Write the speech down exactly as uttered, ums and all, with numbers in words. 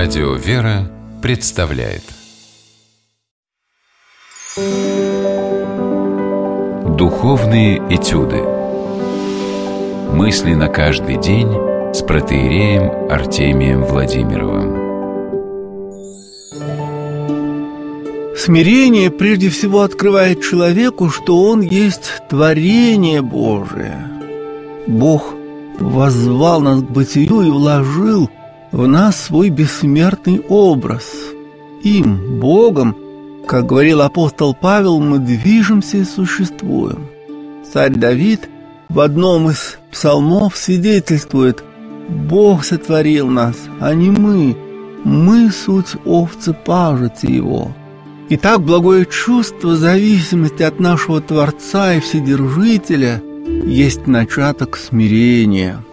Радио «Вера» представляет Духовные этюды. Мысли на каждый день с протоиереем Артемием Владимировым. Смирение прежде всего открывает человеку, что он есть творение Божие. Бог воззвал нас к бытию и вложил в нас свой бессмертный образ. Им, Богом, как говорил апостол Павел, мы движемся и существуем. Царь Давид в одном из псалмов свидетельствует: «Бог сотворил нас, а не мы, мы суть овцы пажити Его». Итак, благое чувство зависимости от нашего Творца и Вседержителя есть начаток смирения.